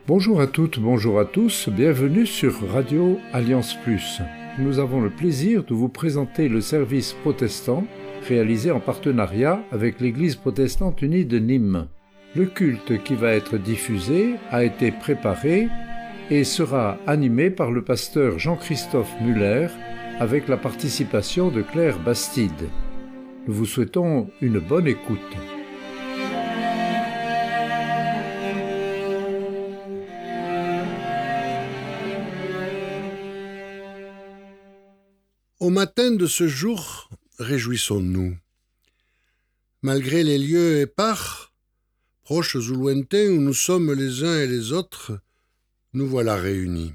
Bonjour à toutes, bonjour à tous, bienvenue sur Radio Alliance Plus. Nous avons le plaisir de vous présenter le service protestant réalisé en partenariat avec l'Église protestante unie de Nîmes. Le culte qui va être diffusé a été préparé et sera animé par le pasteur Jean-Christophe Muller avec la participation de Claire Bastide. Nous vous souhaitons une bonne écoute. Au matin de ce jour, réjouissons-nous. Malgré les lieux épars, proches ou lointains où nous sommes les uns et les autres, nous voilà réunis.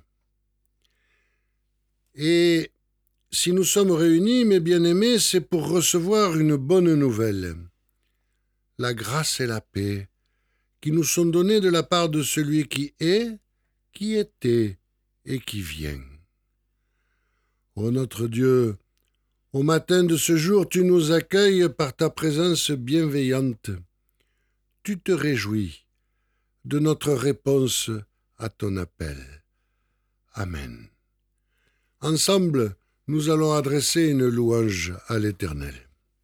Et si nous sommes réunis, mes bien-aimés, c'est pour recevoir une bonne nouvelle. La grâce et la paix qui nous sont données de la part de celui qui est, qui était et qui vient. Ô notre Dieu, au matin de ce jour, tu nous accueilles par ta présence bienveillante. Tu te réjouis de notre réponse à ton appel. Amen. Ensemble, nous allons adresser une louange à l'Éternel.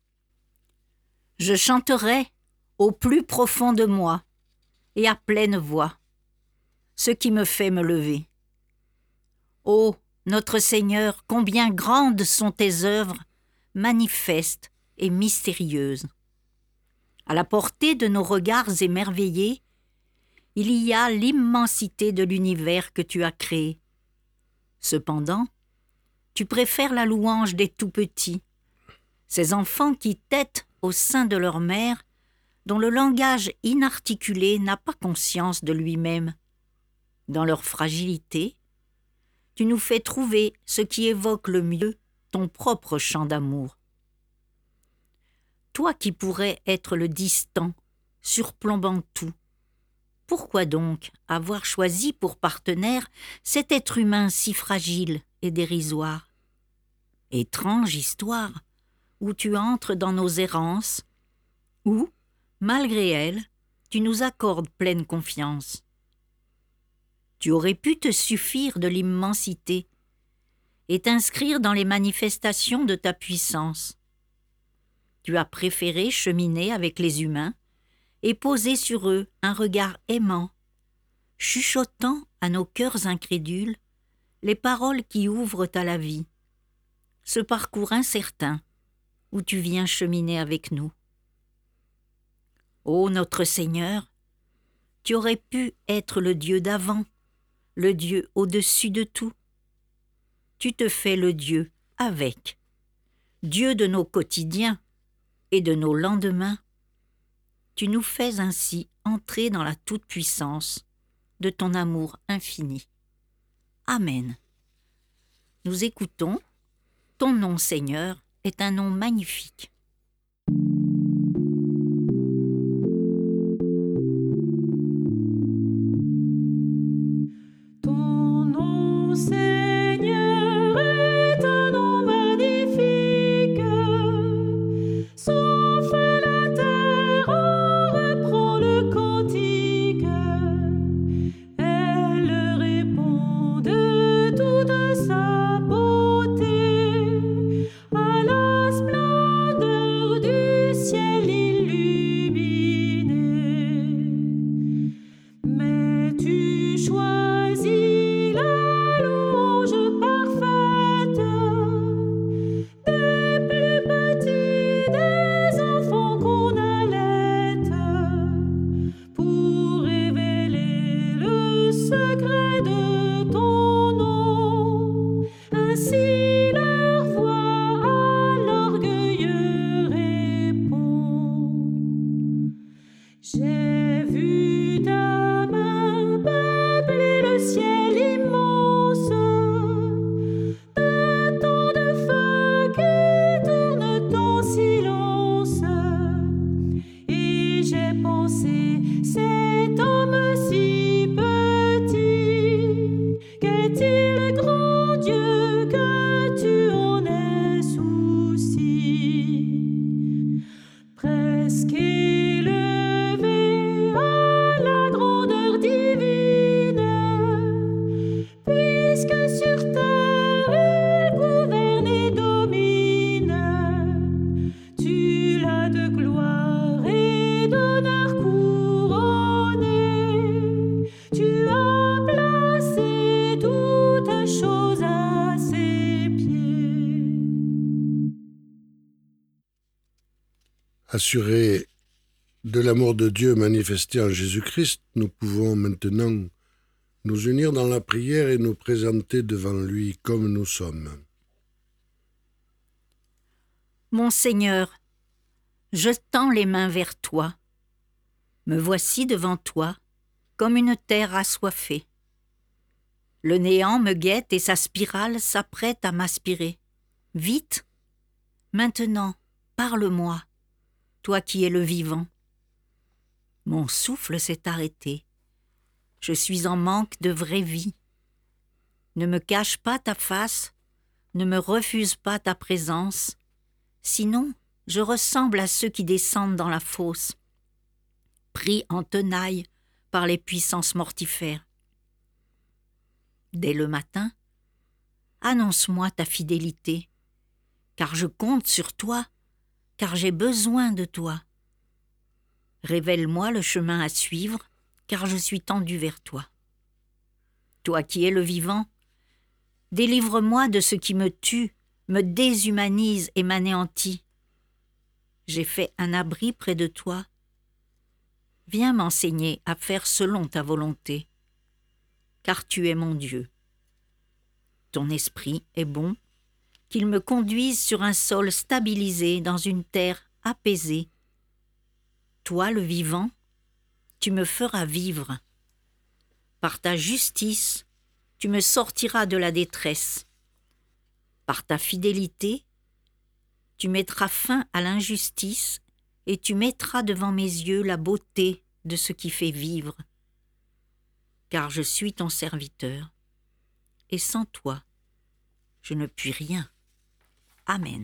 Je chanterai au plus profond de moi et à pleine voix ce qui me fait me lever. Ô notre Seigneur, combien grandes sont tes œuvres, manifestes et mystérieuses. À la portée de nos regards émerveillés, il y a l'immensité de l'univers que tu as créé. Cependant, tu préfères la louange des tout-petits, ces enfants qui têtent au sein de leur mère, dont le langage inarticulé n'a pas conscience de lui-même. Dans leur fragilité, tu nous fais trouver ce qui évoque le mieux ton propre chant d'amour. Toi qui pourrais être le distant, surplombant tout, pourquoi donc avoir choisi pour partenaire cet être humain si fragile et dérisoire? Étrange histoire, où tu entres dans nos errances, où, malgré elles, tu nous accordes pleine confiance. Tu aurais pu te suffire de l'immensité et t'inscrire dans les manifestations de ta puissance. Tu as préféré cheminer avec les humains et poser sur eux un regard aimant, chuchotant à nos cœurs incrédules les paroles qui ouvrent à la vie, ce parcours incertain où tu viens cheminer avec nous. Ô notre Seigneur, tu aurais pu être le Dieu d'avant, le Dieu au-dessus de tout. Tu te fais le Dieu avec, Dieu de nos quotidiens et de nos lendemains. Tu nous fais ainsi entrer dans la toute-puissance de ton amour infini. Amen. Nous écoutons « Ton nom, Seigneur, est un nom magnifique ». À la splendeur chose à ses pieds. Assurés de l'amour de Dieu manifesté en Jésus-Christ, nous pouvons maintenant nous unir dans la prière et nous présenter devant lui comme nous sommes. Mon Seigneur, je tends les mains vers toi. Me voici devant toi, comme une terre assoiffée. Le néant me guette et sa spirale s'apprête à m'aspirer. Vite, maintenant, parle-moi, toi qui es le vivant. Mon souffle s'est arrêté. Je suis en manque de vraie vie. Ne me cache pas ta face, ne me refuse pas ta présence, sinon je ressemble à ceux qui descendent dans la fosse, pris en tenaille par les puissances mortifères. Dès le matin, annonce-moi ta fidélité, car je compte sur toi, car j'ai besoin de toi. Révèle-moi le chemin à suivre, car je suis tendu vers toi. Toi qui es le vivant, délivre-moi de ce qui me tue, me déshumanise et m'anéantit. J'ai fait un abri près de toi. Viens m'enseigner à faire selon ta volonté, car tu es mon Dieu. Ton esprit est bon, qu'il me conduise sur un sol stabilisé dans une terre apaisée. Toi, le vivant, tu me feras vivre. Par ta justice, tu me sortiras de la détresse. Par ta fidélité, tu mettras fin à l'injustice et tu mettras devant mes yeux la beauté de ce qui fait vivre. Car je suis ton serviteur, et sans toi, je ne puis rien. Amen.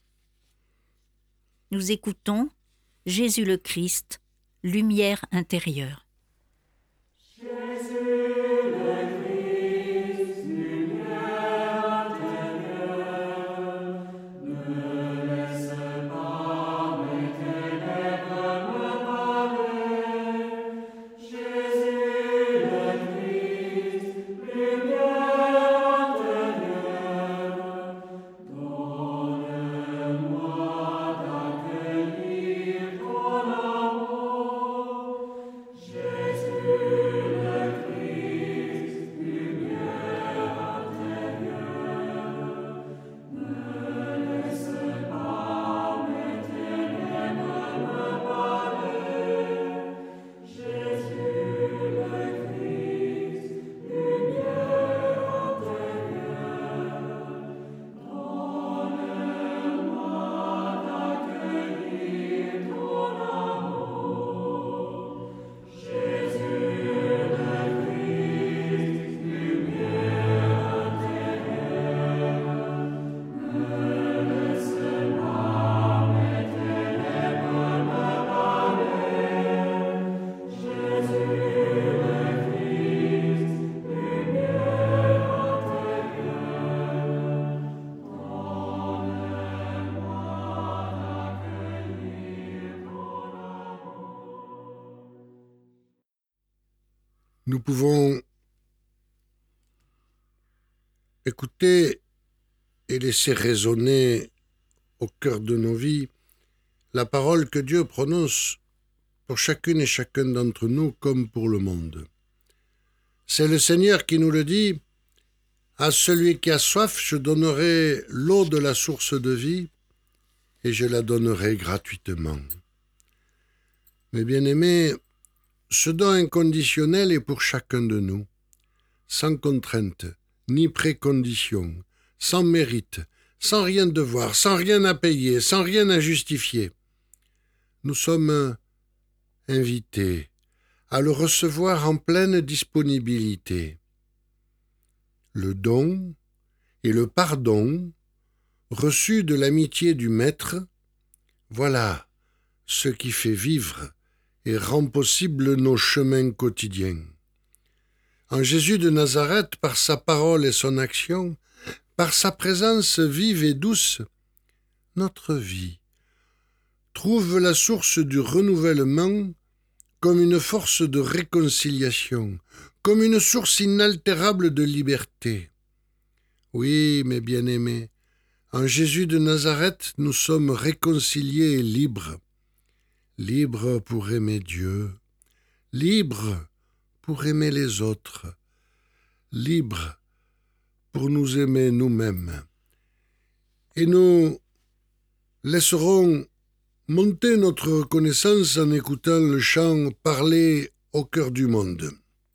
Nous écoutons Jésus le Christ, lumière intérieure. Nous pouvons écouter et laisser résonner au cœur de nos vies la parole que Dieu prononce pour chacune et chacun d'entre nous comme pour le monde. C'est le Seigneur qui nous le dit: « À celui qui a soif, je donnerai l'eau de la source de vie, et je la donnerai gratuitement. » Mes bien-aimés, ce don inconditionnel est pour chacun de nous, sans contrainte, ni précondition, sans mérite, sans rien devoir, sans rien à payer, sans rien à justifier. Nous sommes invités à le recevoir en pleine disponibilité. Le don et le pardon reçus de l'amitié du Maître, voilà ce qui fait vivre et rend possible nos chemins quotidiens. En Jésus de Nazareth, par sa parole et son action, par sa présence vive et douce, notre vie trouve la source du renouvellement comme une force de réconciliation, comme une source inaltérable de liberté. Oui, mes bien-aimés, en Jésus de Nazareth, nous sommes réconciliés et libres. Libres pour aimer Dieu, libres pour aimer les autres, libres pour nous aimer nous-mêmes. Et nous laisserons monter notre reconnaissance en écoutant le chant « Parler au cœur du monde ».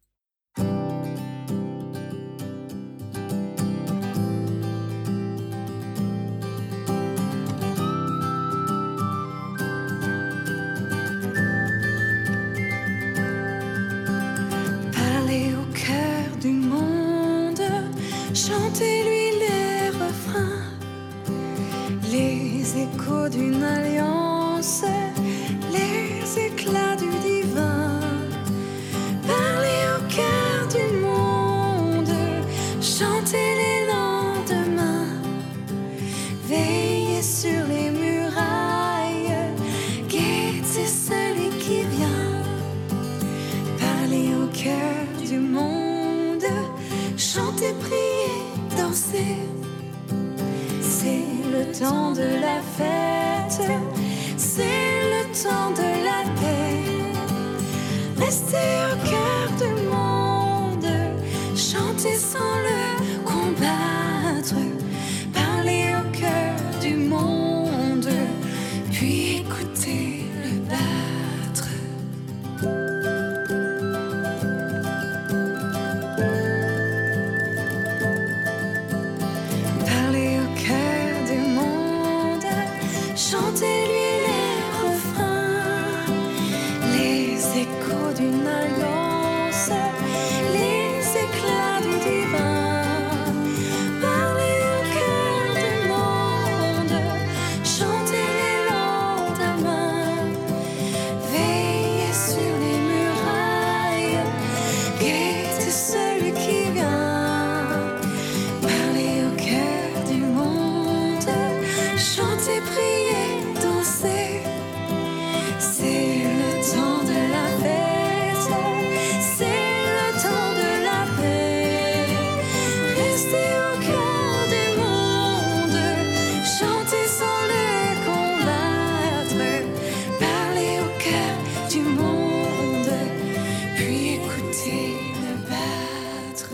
Parlez au cœur du monde, chantez-lui les refrains, les échos d'une alliance, les éclats du divin. Parlez au cœur du monde, chantez les lendemains, veillez sur les murailles, guettez celui qui vient. Parlez au cœur du monde, chantez, priez, dansez. C'est le temps de la fête, c'est le temps de la paix. Restez au cœur du monde, chantez sans le combattre. Parlez au cœur du monde, puis écoutez le battre. Parlez au cœur du monde, chantez-lui les refrains, les échos d'une alliance, les éclats du divin. Parlez au cœur du monde, chantez les lendemains, veillez sur les murailles, guettez celui qui vient. Parlez au cœur du monde, chantez, priez, dansez. C'est le temps de la fête, c'est le temps de la paix. Restez au cœur du monde, chantez sans le combattre. Parlez au cœur du monde, puis écoutez le battre.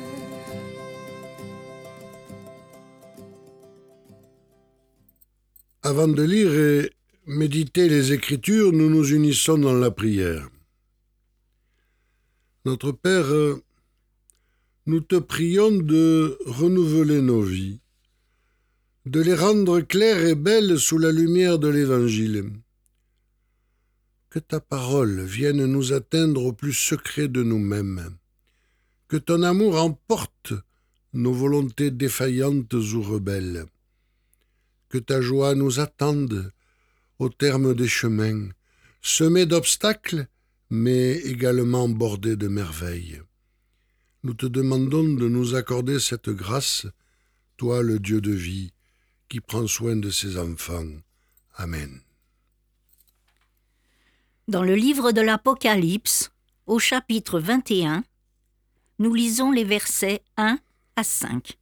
Avant de lire et méditer les Écritures, nous nous unissons dans la prière. Notre Père, nous te prions de renouveler nos vies, de les rendre claires et belles sous la lumière de l'Évangile. Que ta parole vienne nous atteindre au plus secret de nous-mêmes, que ton amour emporte nos volontés défaillantes ou rebelles, que ta joie nous attende au terme des chemins, semés d'obstacles, mais également bordés de merveilles. Nous te demandons de nous accorder cette grâce, toi le Dieu de vie, qui prend soin de ses enfants. Amen. Dans le livre de l'Apocalypse, au chapitre 21, nous lisons les versets 1 à 5.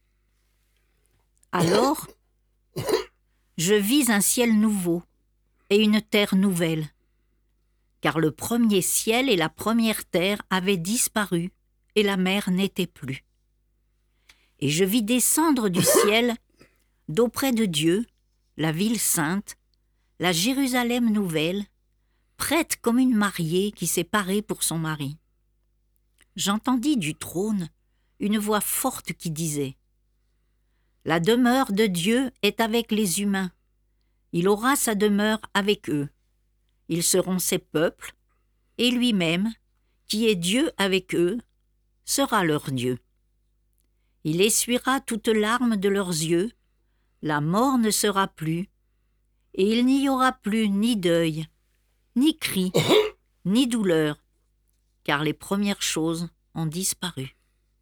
Alors, je vis un ciel nouveau et une terre nouvelle, car le premier ciel et la première terre avaient disparu et la mer n'était plus. Et je vis descendre du ciel, d'auprès de Dieu, la ville sainte, la Jérusalem nouvelle, prête comme une mariée qui s'est parée pour son mari. J'entendis du trône une voix forte qui disait : La demeure de Dieu est avec les humains. Il aura sa demeure avec eux. Ils seront ses peuples, et lui-même, qui est Dieu avec eux, sera leur Dieu. Il essuiera toute larme de leurs yeux, la mort ne sera plus, et il n'y aura plus ni deuil, ni cri, ni douleur, car les premières choses ont disparu.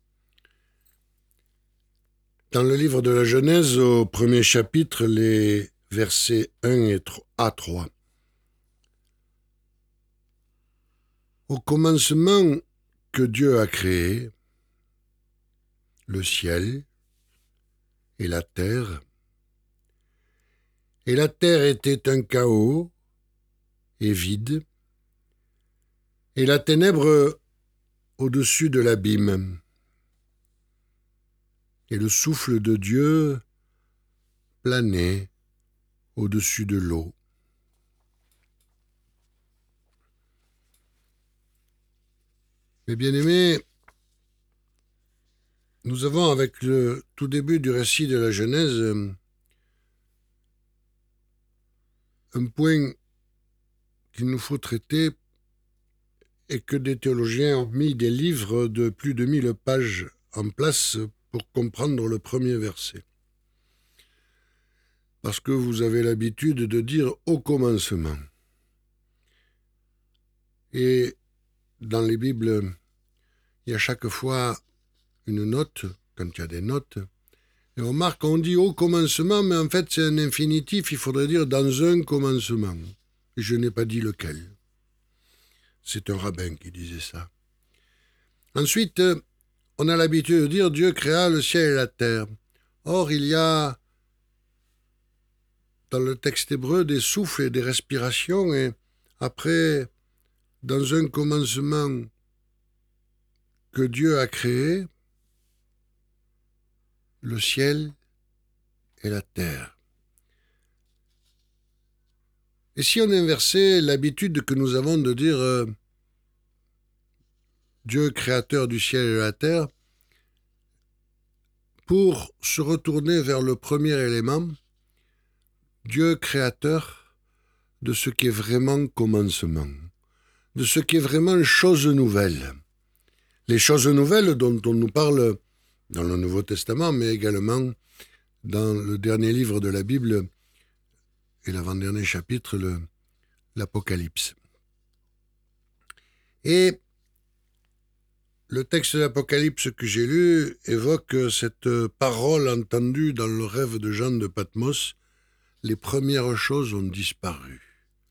Dans le livre de la Genèse, au premier chapitre, les versets 1 à 3. Au commencement que Dieu a créé, le ciel et la terre. Et la terre était un chaos et vide, et la ténèbre au-dessus de l'abîme. Et le souffle de Dieu planait au-dessus de l'eau. Mes bien-aimés, nous avons avec le tout début du récit de la Genèse un point qu'il nous faut traiter et que des théologiens ont mis des livres de plus de 1000 pages en place pour comprendre le premier verset. Parce que vous avez l'habitude de dire « au commencement ». Et dans les Bibles, il y a chaque fois une note, quand il y a des notes, et on remarque qu'on dit « au commencement », mais en fait c'est un infinitif, il faudrait dire « dans un commencement ». Et je n'ai pas dit lequel. C'est un rabbin qui disait ça. Ensuite, on a l'habitude de dire « Dieu créa le ciel et la terre ». Or, il y a dans le texte hébreu des souffles et des respirations, et après, dans un commencement que Dieu a créé, le ciel et la terre. Et si on inversait l'habitude que nous avons de dire Dieu créateur du ciel et de la terre, pour se retourner vers le premier élément, Dieu créateur de ce qui est vraiment commencement, de ce qui est vraiment chose nouvelle. Les choses nouvelles dont on nous parle dans le Nouveau Testament, mais également dans le dernier livre de la Bible et l'avant-dernier chapitre, l'Apocalypse. Et le texte de l'Apocalypse que j'ai lu évoque cette parole entendue dans le rêve de Jean de Patmos. Les premières choses ont disparu.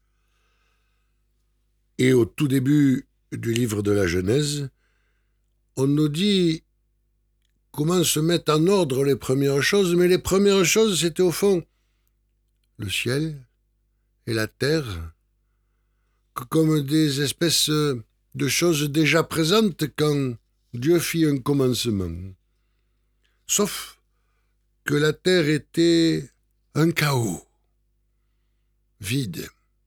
Et au tout début du livre de la Genèse, on nous dit comment se mettent en ordre les premières choses, mais les premières choses, c'était au fond le ciel et la terre, comme des espèces de choses déjà présentes quand Dieu fit un commencement. Sauf que la terre était un chaos, vide.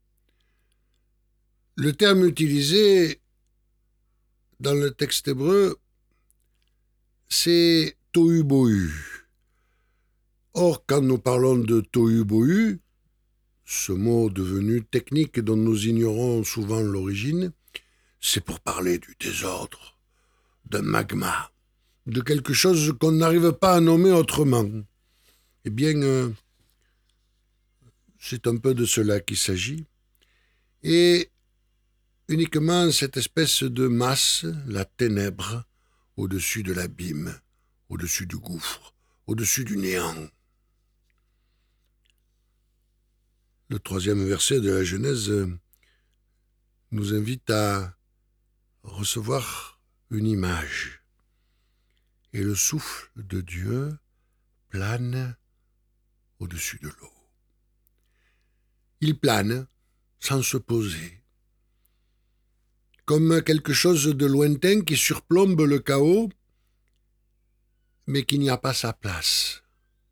Le terme utilisé dans le texte hébreu, c'est tohu bohu. Or, quand nous parlons de tohu bohu, ce mot devenu technique dont nous ignorons souvent l'origine, c'est pour parler du désordre, d'un magma, de quelque chose qu'on n'arrive pas à nommer autrement. Eh bien, c'est un peu de cela qu'il s'agit. Et uniquement cette espèce de masse, la ténèbre, au-dessus de l'abîme, au-dessus du gouffre, au-dessus du néant. Le troisième verset de la Genèse nous invite à recevoir une image. Et le souffle de Dieu plane au-dessus de l'eau. Il plane sans se poser, comme quelque chose de lointain qui surplombe le chaos, mais qui n'y a pas sa place.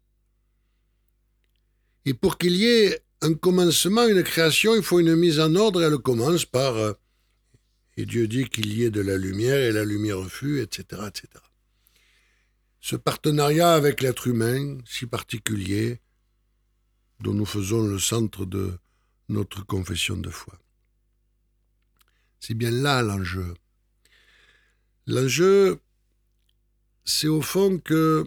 Et pour qu'il y ait un commencement, une création, il faut une mise en ordre. Elle commence par et Dieu dit qu'il y ait de la lumière, et la lumière fut, etc., etc. Ce partenariat avec l'être humain, si particulier, dont nous faisons le centre de notre confession de foi. C'est bien là l'enjeu. L'enjeu, c'est au fond que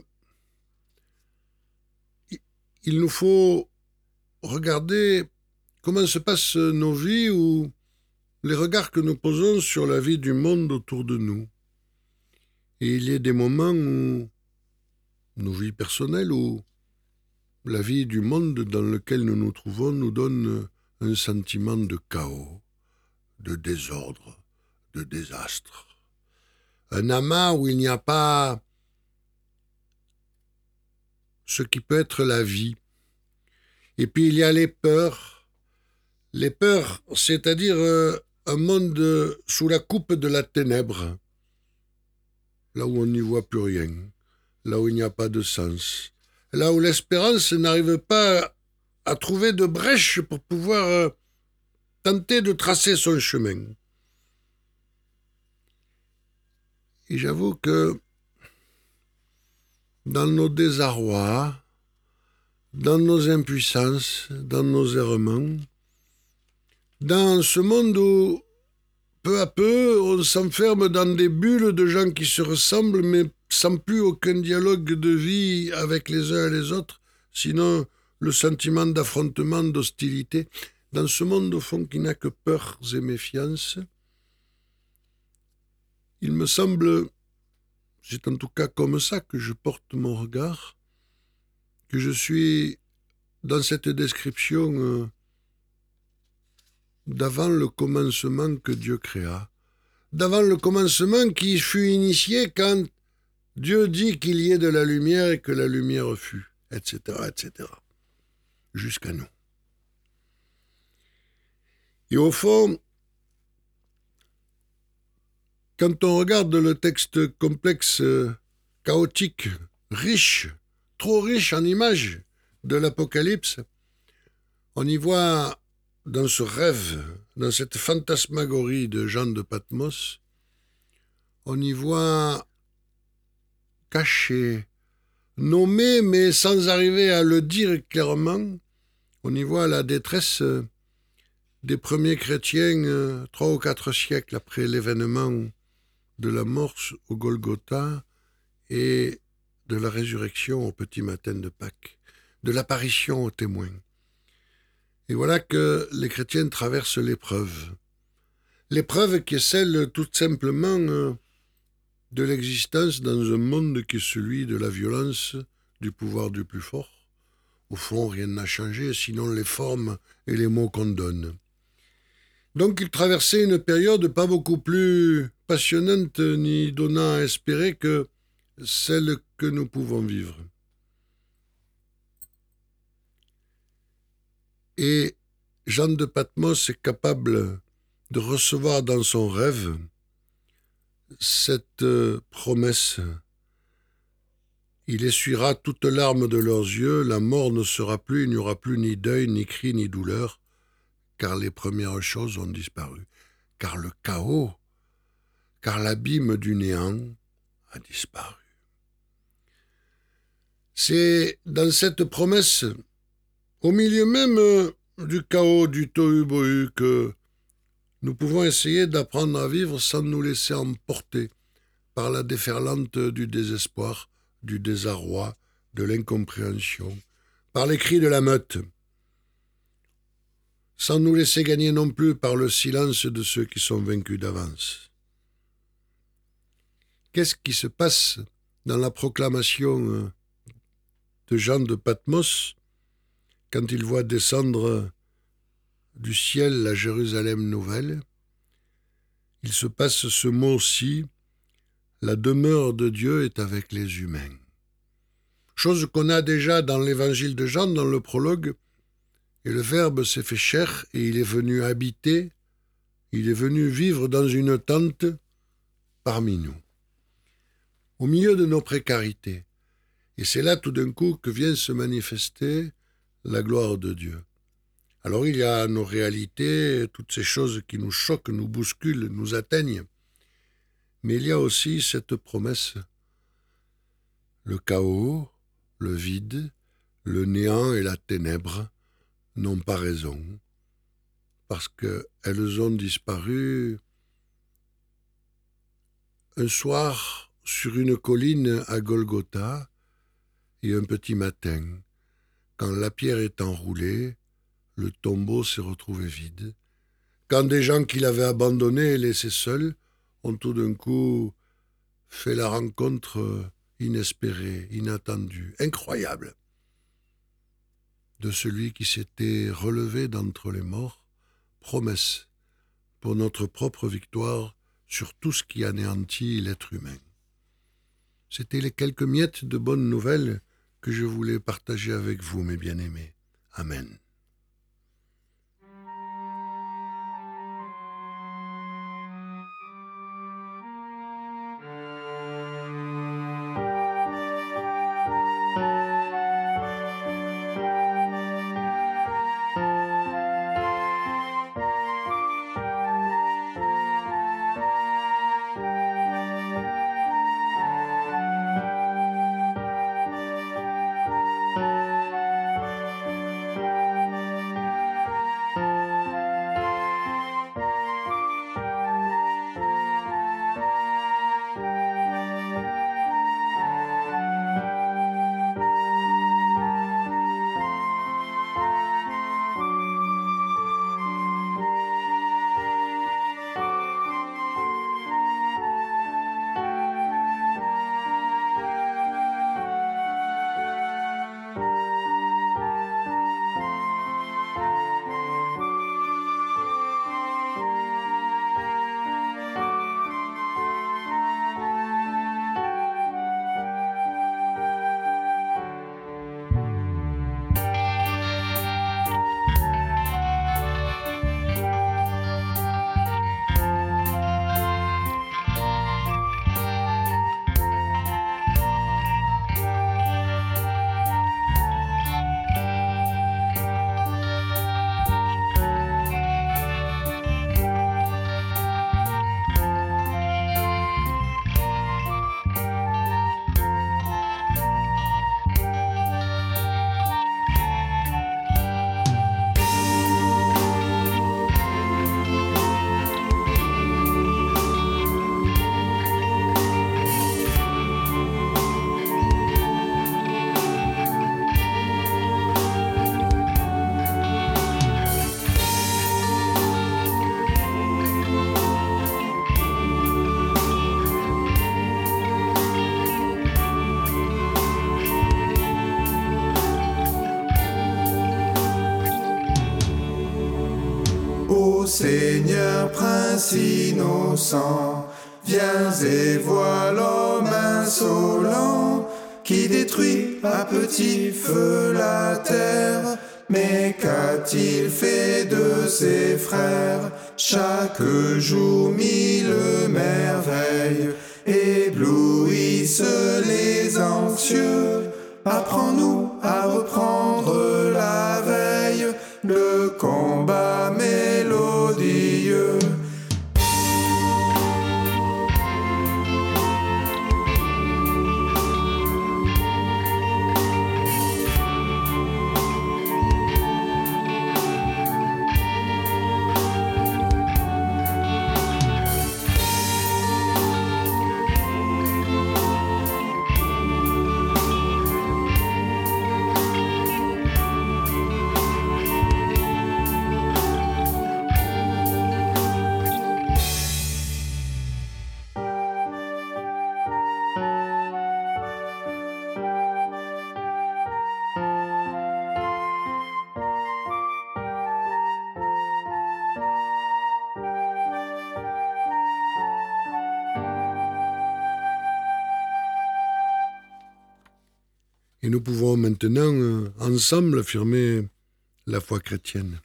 il nous faut regarder comment se passent nos vies ou les regards que nous posons sur la vie du monde autour de nous. Et il y a des moments où nos vies personnelles ou la vie du monde dans lequel nous nous trouvons nous donne un sentiment de chaos, de désordre, de désastre. Un amas où il n'y a pas ce qui peut être la vie. Et puis il y a les peurs, c'est-à-dire un monde sous la coupe de la ténèbre, là où on n'y voit plus rien, là où il n'y a pas de sens, là où l'espérance n'arrive pas à trouver de brèche pour pouvoir tenter de tracer son chemin. Et j'avoue que dans nos désarrois, dans nos impuissances, dans nos errements, dans ce monde où, peu à peu, on s'enferme dans des bulles de gens qui se ressemblent, mais sans plus aucun dialogue de vie avec les uns et les autres, sinon le sentiment d'affrontement, d'hostilité, dans ce monde au fond qui n'a que peurs et méfiances, il me semble, c'est en tout cas comme ça que je porte mon regard, que je suis dans cette description d'avant le commencement que Dieu créa, d'avant le commencement qui fut initié quand Dieu dit qu'il y ait de la lumière et que la lumière fut, etc., etc., jusqu'à nous. Et au fond, quand on regarde le texte complexe, chaotique, riche, trop riche en images de l'Apocalypse, on y voit dans ce rêve, dans cette fantasmagorie de Jean de Patmos, on y voit caché, nommé mais sans arriver à le dire clairement, on y voit la détresse des premiers chrétiens 3 ou 4 siècles après l'événement de la mort au Golgotha et de la résurrection au petit matin de Pâques, de l'apparition aux témoins. Et voilà que les chrétiens traversent l'épreuve. L'épreuve qui est celle tout simplement de l'existence dans un monde qui est celui de la violence, du pouvoir du plus fort. Au fond, rien n'a changé, sinon les formes et les mots qu'on donne. Donc ils traversaient une période pas beaucoup plus passionnante ni donnant à espérer que celle que nous pouvons vivre. Et Jean de Patmos est capable de recevoir dans son rêve cette promesse. Il essuiera toute larme de leurs yeux, la mort ne sera plus, il n'y aura plus ni deuil, ni cri, ni douleur, car les premières choses ont disparu, car le chaos, car l'abîme du néant a disparu. C'est dans cette promesse, au milieu même du chaos, du tohu-bohu, que nous pouvons essayer d'apprendre à vivre sans nous laisser emporter par la déferlante du désespoir, du désarroi, de l'incompréhension, par les cris de la meute, sans nous laisser gagner non plus par le silence de ceux qui sont vaincus d'avance. Qu'est-ce qui se passe dans la proclamation de Jean de Patmos quand il voit descendre du ciel la Jérusalem nouvelle? Il se passe ce mot-ci, la demeure de Dieu est avec les humains. Chose qu'on a déjà dans l'évangile de Jean, dans le prologue, et le Verbe s'est fait chair et il est venu habiter, il est venu vivre dans une tente parmi nous, au milieu de nos précarités. Et c'est là tout d'un coup que vient se manifester la gloire de Dieu. Alors il y a nos réalités, toutes ces choses qui nous choquent, nous bousculent, nous atteignent. Mais il y a aussi cette promesse. Le chaos, le vide, le néant et la ténèbre n'ont pas raison, parce qu'elles ont disparu un soir sur une colline à Golgotha et un petit matin, quand la pierre est enroulée, le tombeau s'est retrouvé vide, quand des gens qui l'avaient abandonné et laissé seul ont tout d'un coup fait la rencontre inespérée, inattendue, incroyable, de celui qui s'était relevé d'entre les morts, promesse pour notre propre victoire sur tout ce qui anéantit l'être humain. C'étaient les quelques miettes de bonnes nouvelles que je voulais partager avec vous, mes bien-aimés. Amen. Ô Seigneur, Prince innocent, viens et vois l'homme insolent qui détruit à petit feu la terre. Mais qu'a-t-il fait de ses frères? Chaque jour mille merveilles éblouissent les anxieux. Apprends-nous à reprendre la veille, le combat mélodieux. Et nous pouvons maintenant, ensemble, affirmer la foi chrétienne.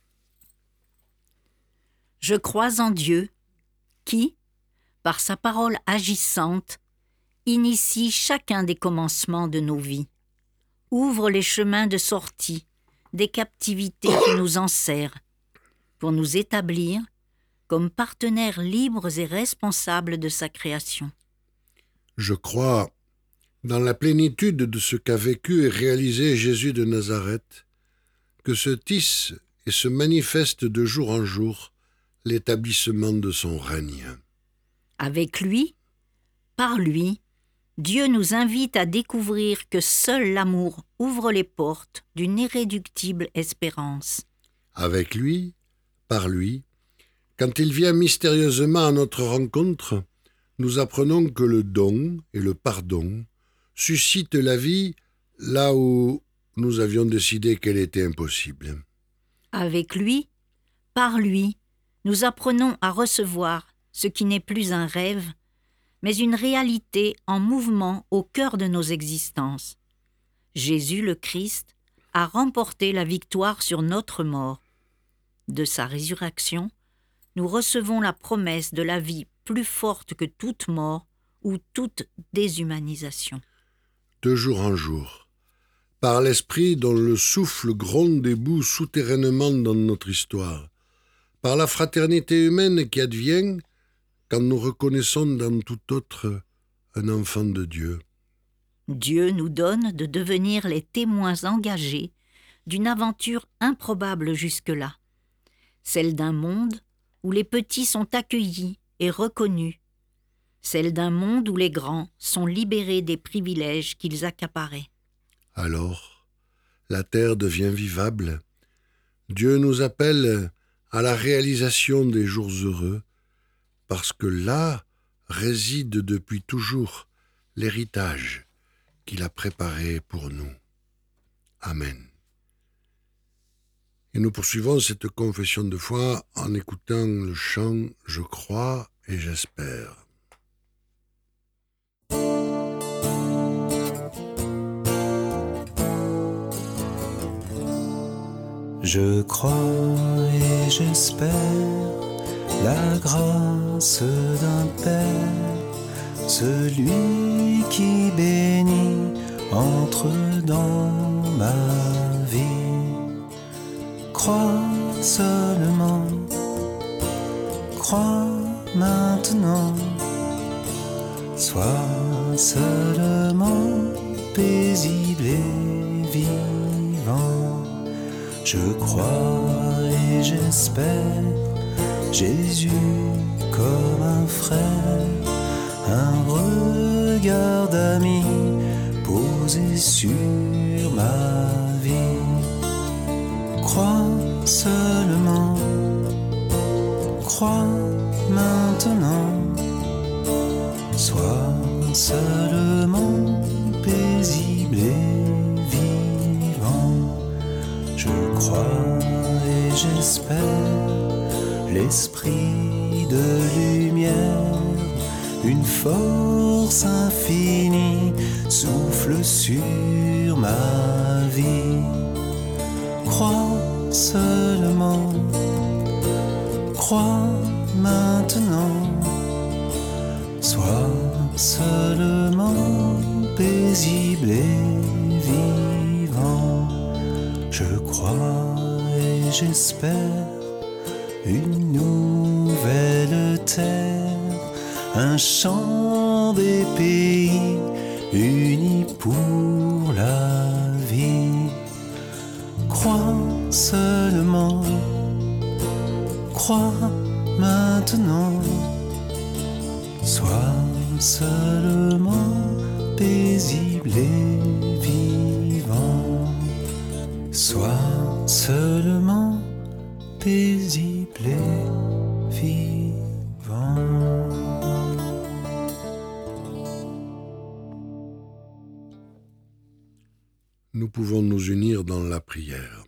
Je crois en Dieu, qui, par sa parole agissante, initie chacun des commencements de nos vies, ouvre les chemins de sortie des captivités qui nous enserrent, pour nous établir comme partenaires libres et responsables de sa création. Je crois dans la plénitude de ce qu'a vécu et réalisé Jésus de Nazareth, que se tisse et se manifeste de jour en jour l'établissement de son règne. Avec lui, par lui, Dieu nous invite à découvrir que seul l'amour ouvre les portes d'une irréductible espérance. Avec lui, par lui, quand il vient mystérieusement à notre rencontre, nous apprenons que le don et le pardon suscitent la vie là où nous avions décidé qu'elle était impossible. Avec lui, par lui, nous apprenons à recevoir ce qui n'est plus un rêve, mais une réalité en mouvement au cœur de nos existences. Jésus le Christ a remporté la victoire sur notre mort. De sa résurrection, nous recevons la promesse de la vie plus forte que toute mort ou toute déshumanisation. De jour en jour, par l'esprit dont le souffle gronde et bout souterrainement dans notre histoire, par la fraternité humaine qui advient quand nous reconnaissons dans tout autre un enfant de Dieu. Dieu nous donne de devenir les témoins engagés d'une aventure improbable jusque-là, celle d'un monde où les petits sont accueillis et reconnus, celle d'un monde où les grands sont libérés des privilèges qu'ils accaparaient. Alors, la terre devient vivable. Dieu nous appelle à la réalisation des jours heureux, parce que là réside depuis toujours l'héritage qu'il a préparé pour nous. Amen. Et nous poursuivons cette confession de foi en écoutant le chant « Je crois et j'espère ». Je crois et j'espère la grâce d'un Père, celui qui bénit entre dans ma vie. Crois seulement, crois maintenant, sois seulement paisible et vivant. Je crois et j'espère Jésus comme un frère, un regard d'ami posé sur ma vie. Crois seulement, crois maintenant, sois seulement paisible et vivant. Je crois et j'espère l'esprit de lumière, une force infinie souffle sur ma vie. Crois seulement, crois maintenant, sois seulement paisible et vivant. Je crois et j'espère une nouvelle terre, un chant des pays unis pour la vie. Crois seulement, crois maintenant, sois seulement paisible et vivant. Sois seulement paisible et vivant. Nous pouvons nous unir dans la prière.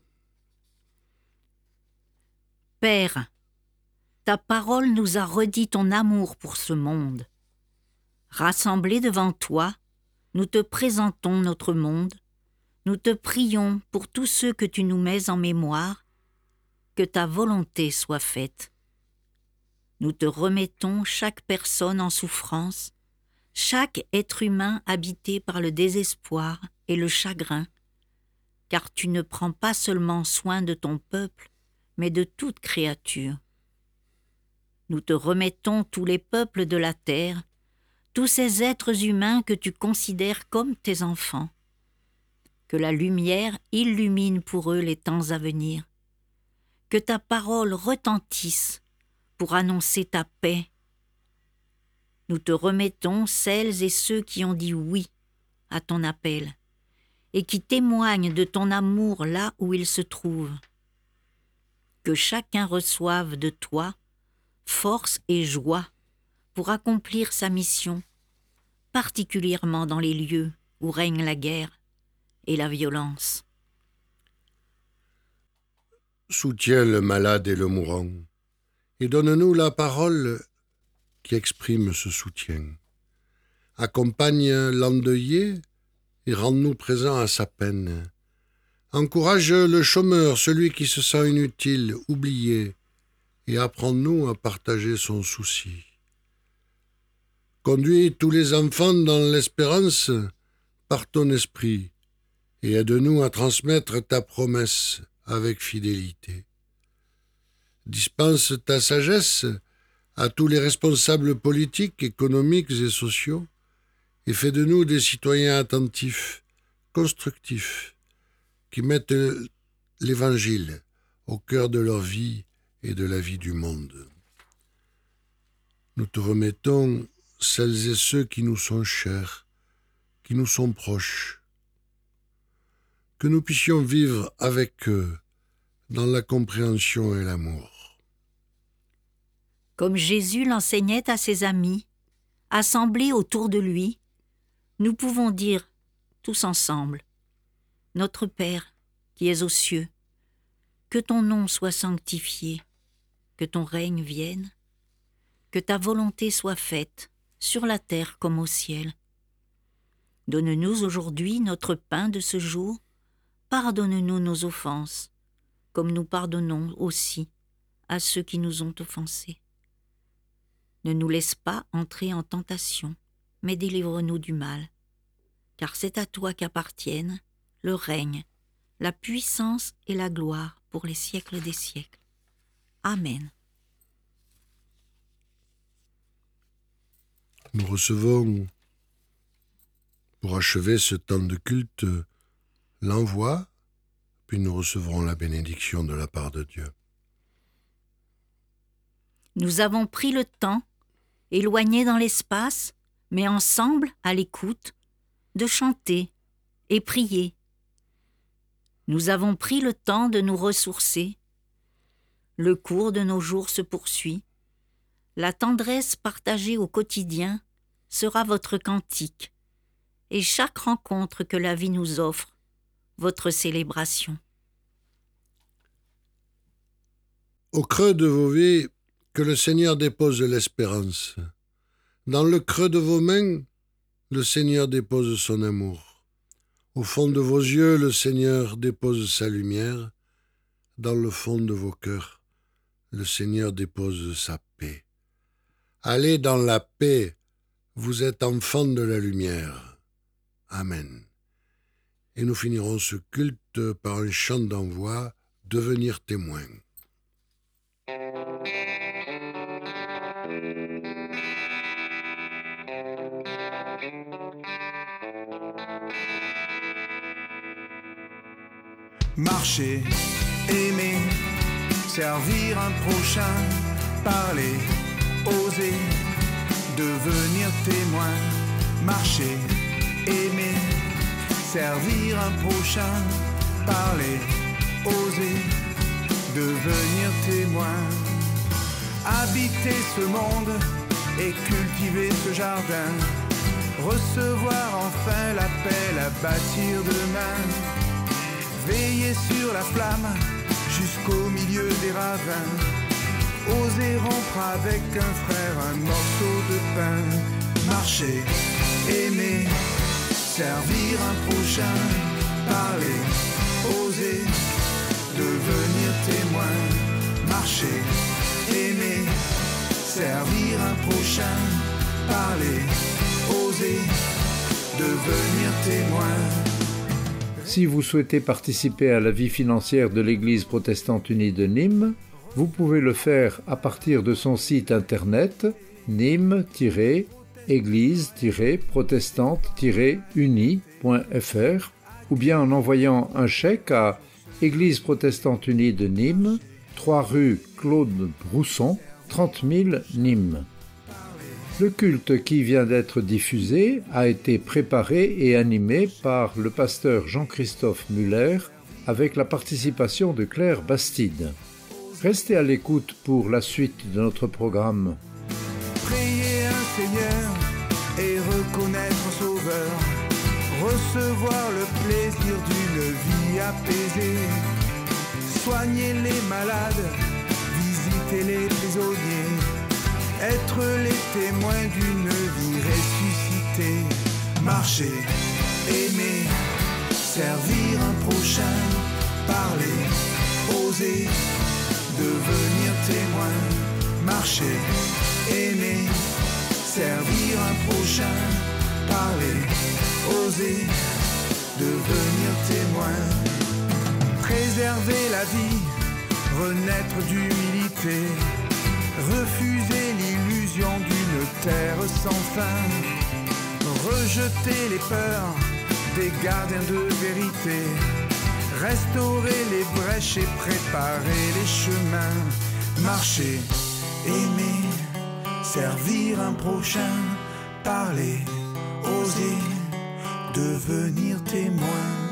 Père, ta parole nous a redit ton amour pour ce monde. Rassemblés devant toi, nous te présentons notre monde. Nous te prions pour tous ceux que tu nous mets en mémoire, que ta volonté soit faite. Nous te remettons chaque personne en souffrance, chaque être humain habité par le désespoir et le chagrin, car tu ne prends pas seulement soin de ton peuple, mais de toute créature. Nous te remettons tous les peuples de la terre, tous ces êtres humains que tu considères comme tes enfants. Que la lumière illumine pour eux les temps à venir. Que ta parole retentisse pour annoncer ta paix. Nous te remettons celles et ceux qui ont dit oui à ton appel et qui témoignent de ton amour là où ils se trouvent. Que chacun reçoive de toi force et joie pour accomplir sa mission, particulièrement dans les lieux où règne la guerre et la violence. Soutiens le malade et le mourant, et donne-nous la parole qui exprime ce soutien. Accompagne l'endeuillé et rends-nous présents à sa peine. Encourage le chômeur, celui qui se sent inutile, oublié, et apprends-nous à partager son souci. Conduis tous les enfants dans l'espérance par ton esprit, et aide-nous à transmettre ta promesse avec fidélité. Dispense ta sagesse à tous les responsables politiques, économiques et sociaux, et fais de nous des citoyens attentifs, constructifs, qui mettent l'Évangile au cœur de leur vie et de la vie du monde. Nous te remettons celles et ceux qui nous sont chers, qui nous sont proches, que nous puissions vivre avec eux dans la compréhension et l'amour. Comme Jésus l'enseignait à ses amis, assemblés autour de lui, nous pouvons dire tous ensemble: Notre Père, qui es aux cieux, que ton nom soit sanctifié, que ton règne vienne, que ta volonté soit faite, sur la terre comme au ciel. Donne-nous aujourd'hui notre pain de ce jour, pardonne-nous nos offenses, comme nous pardonnons aussi à ceux qui nous ont offensés. Ne nous laisse pas entrer en tentation, mais délivre-nous du mal, car c'est à toi qu'appartiennent le règne, la puissance et la gloire pour les siècles des siècles. Amen. Nous recevons, pour achever ce temps de culte, l'envoi, puis nous recevrons la bénédiction de la part de Dieu. Nous avons pris le temps, éloignés dans l'espace, mais ensemble, à l'écoute, de chanter et prier. Nous avons pris le temps de nous ressourcer. Le cours de nos jours se poursuit. La tendresse partagée au quotidien sera votre cantique, et chaque rencontre que la vie nous offre, votre célébration. Au creux de vos vies, que le Seigneur dépose l'espérance. Dans le creux de vos mains, le Seigneur dépose son amour. Au fond de vos yeux, le Seigneur dépose sa lumière. Dans le fond de vos cœurs, le Seigneur dépose sa paix. Allez dans la paix, vous êtes enfants de la lumière. Amen. Et nous finirons ce culte par un chant d'envoi, devenir témoin. Marcher, aimer, servir un prochain, parler, oser, devenir témoin. Marcher, aimer, servir un prochain, parler, oser, devenir témoin. Habiter ce monde et cultiver ce jardin, recevoir enfin la paix, la bâtir demain. Veiller sur la flamme jusqu'au milieu des ravins. Oser rompre avec un frère un morceau de pain. Marcher, aimer, servir un prochain. Parler, oser, devenir témoin. Marcher, aimer, servir un prochain. Parler, oser, devenir témoin. Si vous souhaitez participer à la vie financière de l'Église protestante unie de Nîmes, vous pouvez le faire à partir de son site internet nîmes-église-protestante-unie.fr ou bien en envoyant un chèque à Église protestante unie de Nîmes, 3 rue Claude Brousson, 30 000 Nîmes. Le culte qui vient d'être diffusé a été préparé et animé par le pasteur Jean-Christophe Muller avec la participation de Claire Bastide. Restez à l'écoute pour la suite de notre programme. Prier un Seigneur et reconnaître un Sauveur, recevoir le plaisir d'une vie apaisée, soigner les malades, visiter les prisonniers, être les témoins d'une vie ressuscitée. Marcher, aimer, servir un prochain, parler, oser, devenir témoin, marcher, aimer, servir un prochain, parler, oser, devenir témoin, préserver la vie, renaître d'humilité, refuser l'illusion d'une terre sans fin, rejeter les peurs des gardiens de vérité, restaurer les brèches et préparer les chemins, marcher, aimer, servir un prochain, parler, oser, devenir témoin.